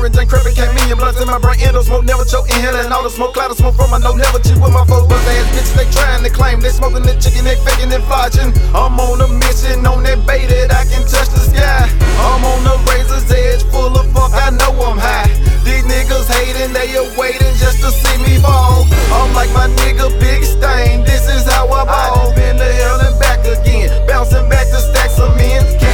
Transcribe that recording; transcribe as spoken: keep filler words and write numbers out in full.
Mary Jane Creepy came in, blunts in my brain, endo smoke, never choke, inhaling all the smoke, cloud of smoke from my nose, never cheat with my folks, bust ass bitches, they trying to claim, they smoking the chicken, they faking and flodging. I'm on a mission, on that bait that I can touch the sky. I'm on the razor's edge, full of funk, I know I'm high. These niggas hating, they are waiting just to see me fall. I'm like my nigga Big Stain, this is how I ball. I just been to hell and back again, bouncing back to stacks of men.